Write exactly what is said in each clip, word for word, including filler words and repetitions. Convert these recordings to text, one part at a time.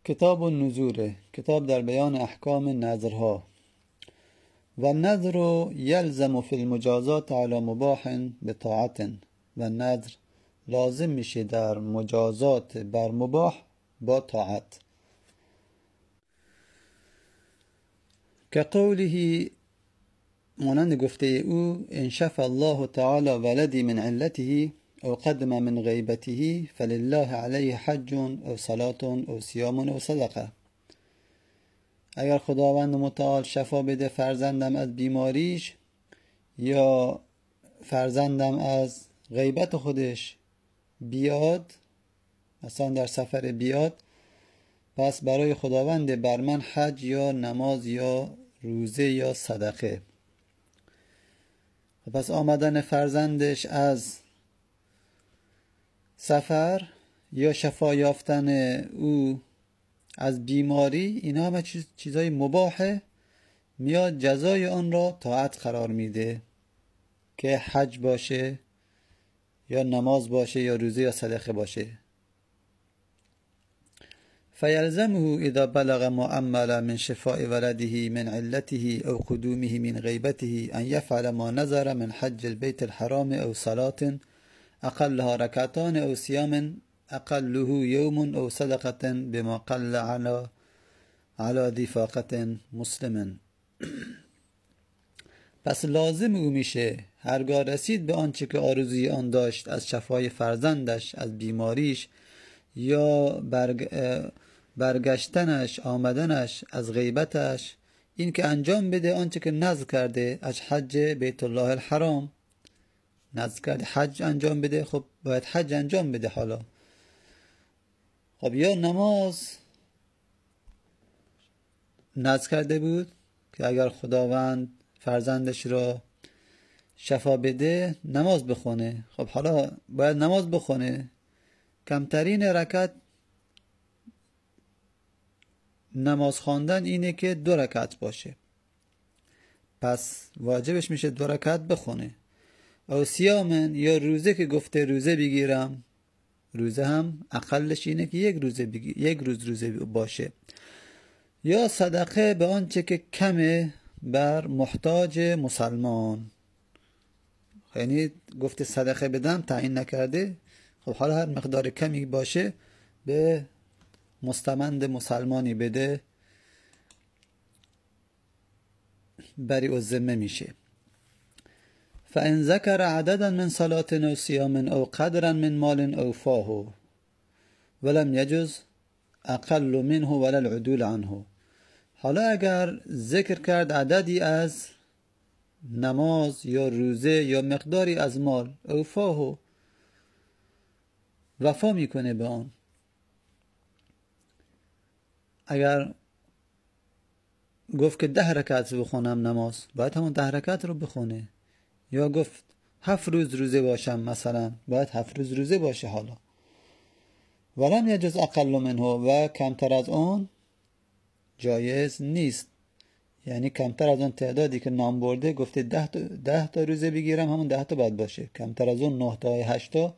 کتاب النذور، کتاب در بیان احکام نذرها. و النذر یلزم فی المجازات علی مباح بطاعت، و نذر لازم میشه در مجازات بر مباح با طاعت. که قوله، مانند گفته او: ان شفى الله تعالی ولدی من علته او قدم من غیبته فلله علیه حج او صلاة او صیام او صدقه. اگر خداوند متعال شفا بده فرزندم از بیماریش، یا فرزندم از غیبت خودش بیاد، مثلا در سفر بیاد، پس برای خداوند بر من حج یا نماز یا روزه یا صدقه. پس آمدن فرزندش از سفر یا شفا یافتن او از بیماری، اینا همه چیز چیزای مباحه، میاد جزای آن را طاعت قرار میده که حج باشه یا نماز باشه یا روزه یا صدقه باشه. فیلزمه اذا بلغ ما عمل من شفاء ولده من علته او قدومه من غیبته ان یفعل ما نذر من حج البيت الحرام او صلاة اقلها رکعتان او صیام اقله یوم او صدقه بما قل على على ذی فاقة مسلم. پس لازم او میشه هرگاه رسید به آنچه که آرزوی آن داشت از شفای فرزندش از بیماریش، یا برگ... برگشتنش آمدنش از غیبتش، این که انجام بده آنچه که نذر کرده از حج بیت الله الحرام. نذر کرده حج انجام بده، خب باید حج انجام بده. حالا خب یا نماز نذر کرده بود که اگر خداوند فرزندش را شفا بده نماز بخونه، خب حالا باید نماز بخونه. کمترین رکعت نماز خواندن اینه که دو رکعت باشه، پس واجبش میشه دو رکعت بخونه. او صیام، یا روزه که گفته روزه بگیرم، روزه هم اقلش اینه که یک روزه بگیر، یک روز روزه باشه. یا صدقه به آنچه که کمه بر محتاج مسلمان، یعنی گفته صدقه بدم تعیین نکرده، خب حالا هر مقدار کمی باشه به مستمند مسلمانی بده، بری الذمه میشه. فان ذکر عددا من صلاة او صیام او قدرا من مال او فاه ولم یجز اقل منه ولا العدول عنه. حالا اگر ذکر کرد عددی از نماز یا روزه یا مقداری از مال، او فاه، وفا میکنه به آن. اگر گفت که ده رکعت بخونم نماز، باید همون ده رکعت رو بخونه. یا گفت هفت روز روزه باشم مثلا، باید هفت روز روزه باشه. حالا ولم یجوز اقل منه، و کمتر از اون جایز نیست. یعنی کمتر از اون تعدادی که نام برده، گفته ده تا, ده تا روزه بگیرم، همون ده تا باید باشه. کمتر از اون نه تا هشت تا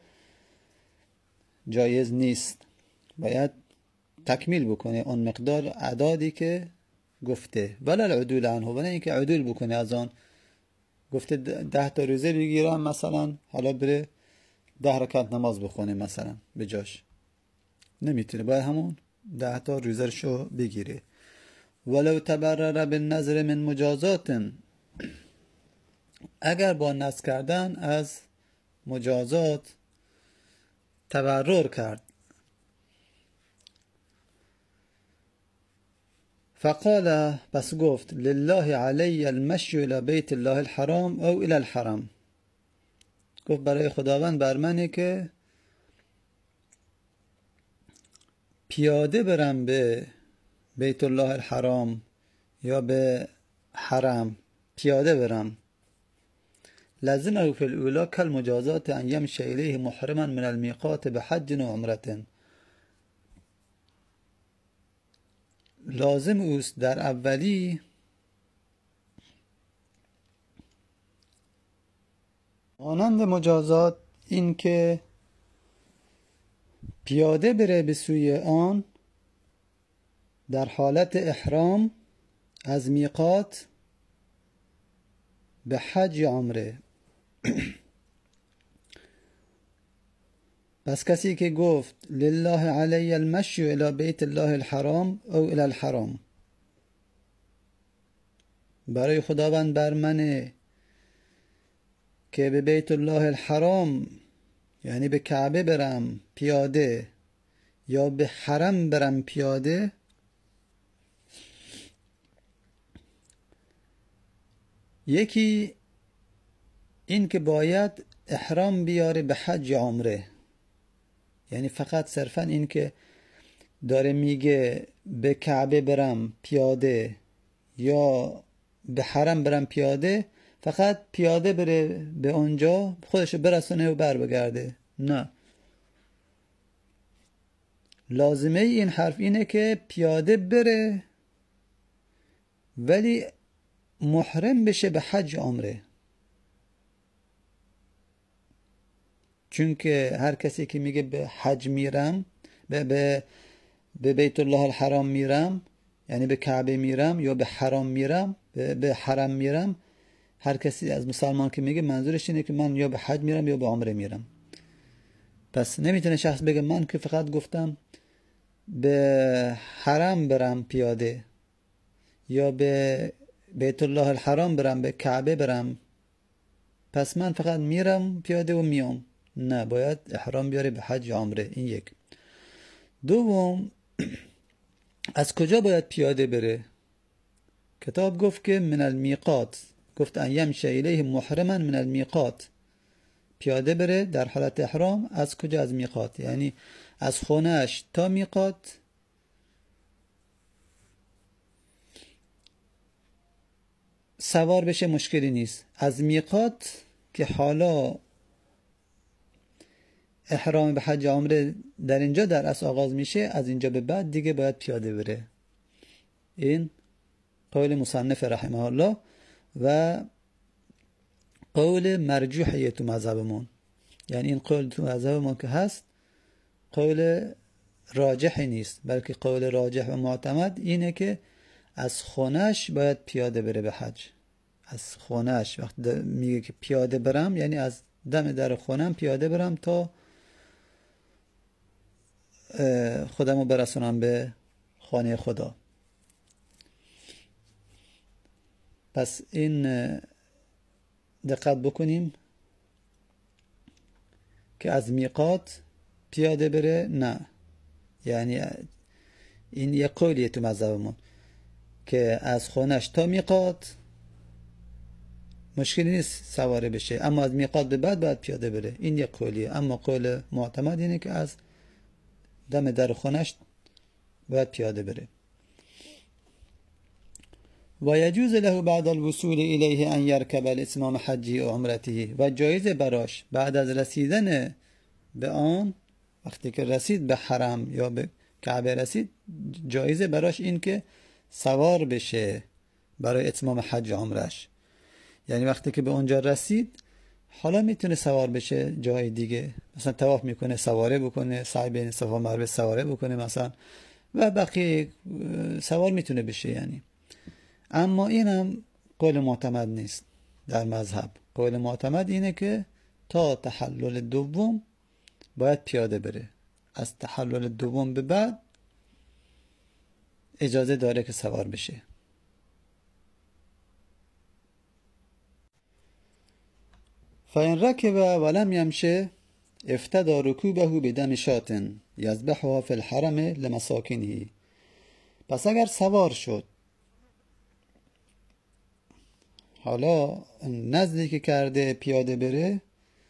جایز نیست، باید تکمیل بکنه اون مقدار اعدادی که گفته. ولا العدول عنه، ولی اینکه عدول بکنه از آن. گفته ده تا روزه بگیرم مثلا، حالا بره ده رکعت نماز بخونه مثلا به جاش، نمیتونه، باید همون ده تا روزه شو بگیره. ولو تبرر بالنذر من مجازات، اگر با نذر کردن از مجازات تبرر کرد. فقال، پس گفت: لله علی المشی الى بیت الله الحرام او الى الحرم. گفت برای خداوند بر منه که پیاده برم به بیت الله الحرام یا به حرم، پیاده برم. لازم فی الاولا کالمجازات ان یمشی الیه محرما من المیقات بحج و عمرة. لازم اوست در اولی مانند مجازات این که پیاده بره به سوی آن در حالت احرام از میقات به حج یا عمره. پس کسی که گفت لله علی المشی الى بیت الله الحرام او الى الحرام، برای خداوند بر منه که به بیت الله الحرام یعنی به کعبه برم پیاده یا به حرم برم پیاده، یکی این که باید احرام بیاره به حج یا عمره، یعنی فقط صرفا این که داره میگه به کعبه برم پیاده یا به حرم برم پیاده، فقط پیاده بره به اونجا خودش برسونه و بر بگرده. نه، لازمه این حرف اینه که پیاده بره ولی محرم بشه به حج عمره. چون که هر کسی که میگه به حج میرم، به, به, به بیت الله الحرام میرم یعنی به کعبه میرم یا به حرام میرم، به, به حرم میرم، هر کسی از مسلمان که میگه منظورش اینه که من یا به حج میرم یا به عمره میرم. پس نمیتونه شخص بگه من که فقط گفتم به حرم برم پیاده یا به بیت الله الحرام برم، به کعبه برم، پس من فقط میرم پیاده و میام. نه، باید احرام بیاره به حج یا عمره. این یک. دوم، از کجا باید پیاده بره؟ کتاب گفت که من المیقات، گفت ان یمشی الیه محرما من المیقات، پیاده بره در حالت احرام. از کجا؟ از میقات، یعنی از خونهش تا میقات سوار بشه مشکلی نیست. از میقات که حالا احرام به حج عمره در اینجا در اصل آغاز میشه، از اینجا به بعد دیگه باید پیاده بره. این قول مصنف رحمه الله و قول مرجوحیه تو مذهبمون. یعنی این قول تو مذهبمون که هست قول راجح نیست، بلکه قول راجح و معتمد اینه که از خونش باید پیاده بره به حج. از خونش وقتی میگه که پیاده برم یعنی از دم در خونم پیاده برم تا خودمو برسونم به خانه خدا. پس این دقت بکنیم که از میقات پیاده بره نه، یعنی این یک قولیه تو مذهبمون که از خونش تا میقات مشکلی نیست سواره بشه، اما از میقات به بعد باید پیاده بره. این یک قولیه. اما قول معتمد اینه که از دم در خونش باید پیاده بره. و یجوز له بعد الوصول الیه ان یرکب الاتمام حجی و عمرته، و جایز براش بعد از رسیدن به آن، وقتی که رسید به حرم یا به کعبه رسید، جایزه براش این که سوار بشه برای اتمام حج عمرش. یعنی وقتی که به اونجا رسید حالا میتونه سوار بشه جای دیگه، مثلا طواف میکنه سواره بکنه، سعی بین صفا و مروه سواره بکنه مثلا، و بقیه سوار میتونه بشه یعنی. اما اینم قول معتمد نیست در مذهب. قول معتمد اینه که تا تحلل دوم باید پیاده بره، از تحلل دوم به بعد اجازه داره که سوار بشه. فإن ركب ولم يمشي افتدى ركوبه بدم شاة یذبحها فی الحرم لمساکنه. پس اگر سوار شد، حالا نزدی که کرده پیاده بره،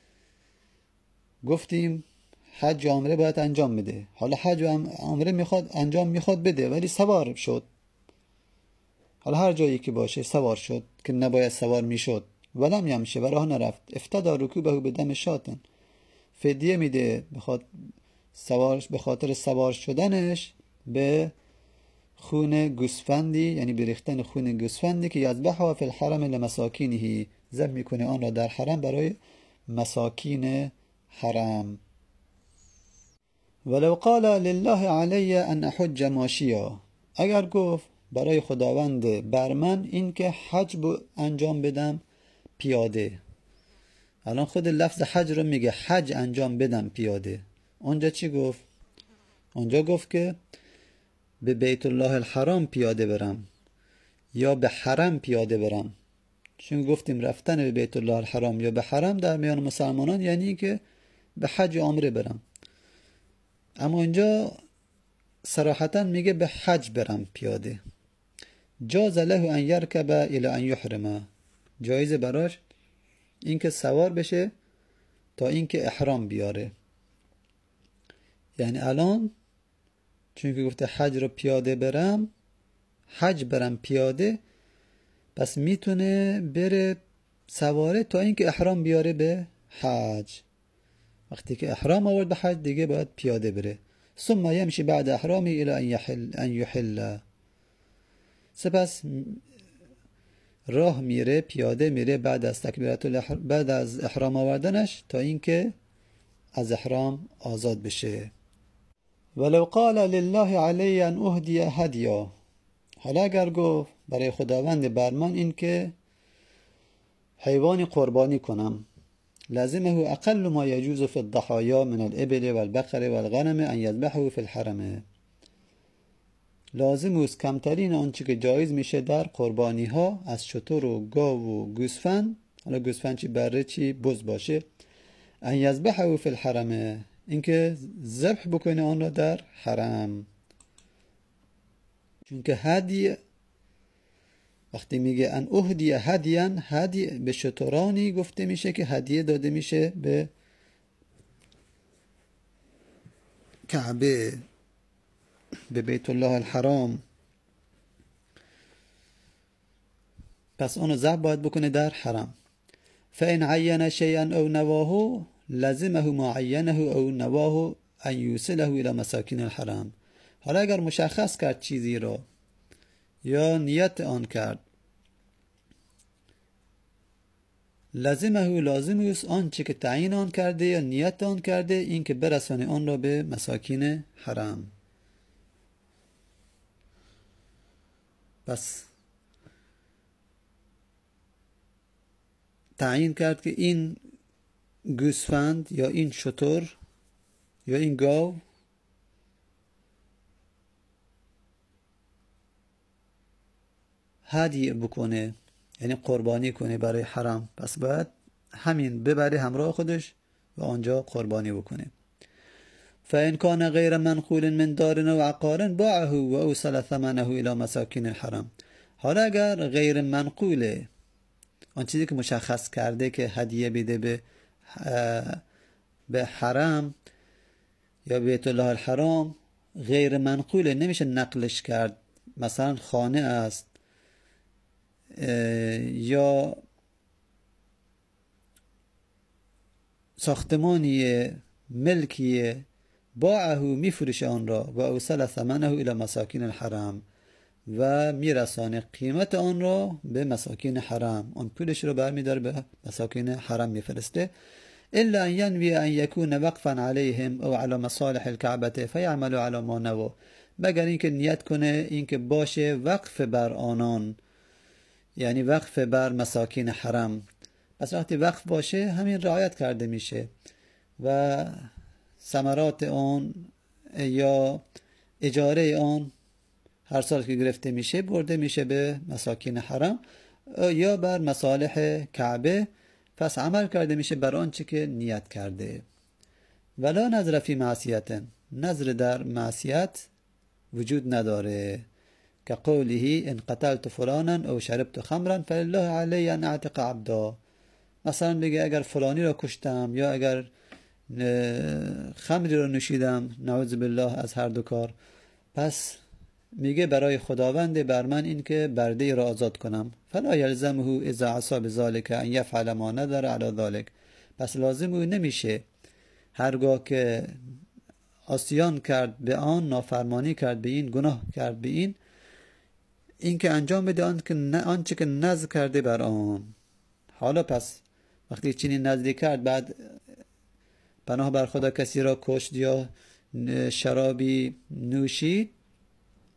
گفتیم حج و عمره باید انجام بده، حالا حج و عمره میخواد انجام میخواد بده ولی سوار شد، حالا هر جایی که باشه سوار شد که نباید سوار میشد، ولم یمشه و راه نرفت، افتدا رکوبه به دم شاتن، فدیه میده بخاطر سوارش، به خاطر سوار شدنش به خون گوسفندی، یعنی بریختن خون گوسفندی که یذبحها فی الحرم لمساکینه، ذبح میکنه آن را در حرم برای مساکین حرم. ولو قال لله علی ان احج ماشیا، اگر گفت برای خداوند بر من این که حج انجام بدم پیاده، الان خود لفظ حج رو میگه حج انجام بدم پیاده. اونجا چی گفت؟ اونجا گفت که به بیت الله الحرام پیاده برم یا به حرم پیاده برم. چون گفتیم رفتن به بیت الله الحرام یا به حرم در میان مسلمانان یعنی که به حج و عمره برم، اما اینجا صراحتا میگه به حج برم پیاده. جاز له ان یرکب الی ان یحرم، جایزه براش اینکه سوار بشه تا اینکه احرام بیاره. یعنی الان چون که گفته حج رو پیاده برم، حج برم پیاده، پس میتونه بره سواره تا اینکه احرام بیاره به حج. وقتی که احرام آورد به حج دیگه باید پیاده بره. ثم یمشی بعد احرامی الی ان یحل ان یحل، سپس راه میره پیاده میره بعد از تکبیرت الاحرام، بعد از احرام آوردنش تا اینکه از احرام آزاد بشه. ولو قال لله علی ان اهدی هدیا، حالا اگر گفت برای خداوند بر من این که حیوانی قربانی کنم، لازمه اقل ما یجوز فی الضحایا من الابل والبقر والغنم ان یذبحه فی الحرم، لازم است کمترین آنچه که جایز میشه در قربانی ها از شتر و گاو و گوسفند، حالا گوسفند چی بره چی بز باشه، ان یذبحه فی الحرم، اینکه ذبح بکنه آن را در حرم. چون که هدی وقتی میگه ان اهدی هدیان، هدی به شترانی گفته میشه که هدیه داده میشه به کعبه، به بیت الله الحرام، پس اونو ذبح باید بکنه در حرم. فان عین شیئا او نواه لزمه ما عینه او نواه ان یوصله الی مساکین الحرم، حالا اگر مشخص کرد چیزی را یا نیت آن کرد، لازمه لازم است آنچه که تعیین آن کرده یا نیت آن کرده این که برسانه آن را به مساکین حرم. پس تعیین کرد که این گوسفند یا این شتر یا این گاو هدیه بکنه، یعنی قربانی کنه برای حرم، پس باید همین ببره همراه خودش و آنجا قربانی بکنه. فإن كان غير منقول من دار و عقار باعه و اوصل ثمنه الى مساکین الحرم، حالا اگر غیر منقوله، آن چیزی که مشخص کرده که هدیه بده به به حرم یا بیت الله الحرام، غیر منقوله، نمیشه نقلش کرد، مثلا خانه است یا ساختمانیه ملکیه، باعه میفروشه آن را و اوصل ثمنه الى مساکین الحرم و میرسانه قیمت آن را به مساکین حرم، آن پولش رو برمیداره به مساکین حرم میفرسته. الا ان ينوي ان يكون وقفا عليهم او على مصالح الكعبه فيعمل على ما نوى، مگر اینکه نیت کنه اینکه باشه وقف بر آنان، یعنی وقف بر مساکین حرم، پس وقتی وقف باشه همین رعایت کرده میشه و ثمرات آن یا اجاره آن هر سال که گرفته میشه برده میشه به مساکین حرم یا بر مصالح کعبه، پس عمل کرده میشه بر آنچه که نیت کرده. ولا نظر فی معصیت، نظر در معصیت وجود نداره، که قوله ان قتلت فلانا او شربت خمرا فلله علی ان اعتق عبدا، مثلا بگه اگر فلانی را کشتم یا اگر خمری را نوشیدم، نعوذ بالله از هر دو کار، پس میگه برای خداوند بر من این که برده را آزاد کنم. فلا یلزمه اذا عصى بذلك ان یفعل ما نذر علی ذلك، پس لازم او نمیشه هرگاه که عصیان کرد به آن، نافرمانی کرد به این، گناه کرد به این، این که انجام بده آن که آنچه که نذر کرده بر آن. حالا پس وقتی چنین نذری کرد، بعد پناه بر خدا کسی را کشت یا شرابی نوشید،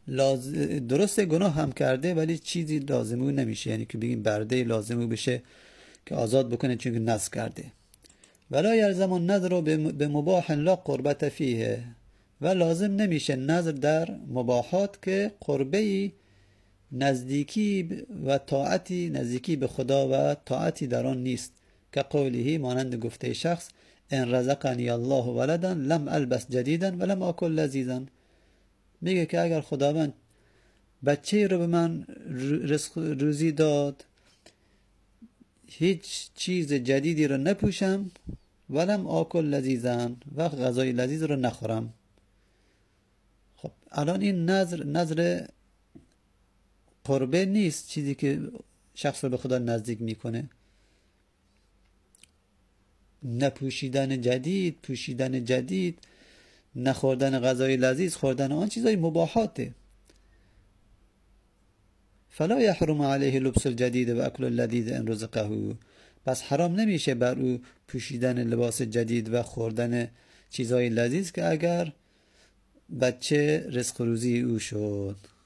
لاز... درسته گناه هم کرده ولی چیزی لازمو نمیشه، یعنی که بگیم برده لازمو بشه که آزاد بکنه چون که نذر کرده. ولا یلزم النذر به مباح لا قربت فیه، و لازم نمیشه نذر در مباحات که قربه نزدیکی و طاعتی نزدیکی به خدا و طاعتی در آن نیست. که قوله مانند گفته شخص ان رزقنی الله ولدا لم البس جدیدا ولم آکل لذیذا، میگه که اگر خداوند بچه رو به من رزق روزی داد هیچ چیز جدیدی رو نپوشم، ولم آکل لذیذا و غذای لذیذ رو نخورم. خب الان این نظر نظر قربه نیست، چیزی که شخص رو به خدا نزدیک میکنه. نپوشیدن جدید، پوشیدن جدید، نخوردن غذای لذیذ، خوردن آن چیزای مباحاته. فلا يحرم عليه لبس الجدید و اکل اللذیذ ان رزقه، پس حرام نمیشه بر او پوشیدن لباس جدید و خوردن چیزای لذیذ که اگر بچه رزق روزی او شد.